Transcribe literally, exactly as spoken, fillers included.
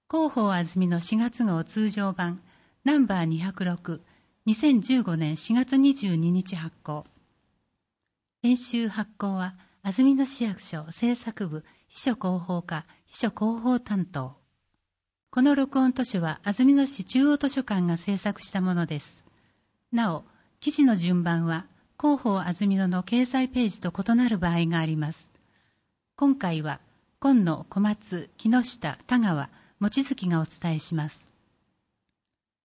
広報あずみのしがつ号通常版ナンバーにひゃくろく、にせんじゅうごねんしがつにじゅうににち発行。編集発行は安曇野市役所制作部秘書広報課秘書広報担当。この録音図書は安曇野市中央図書館が制作したものです。なお、記事の順番は広報安曇野の掲載ページと異なる場合があります。今回は今野、小松、木下、田川、望月がお伝えします。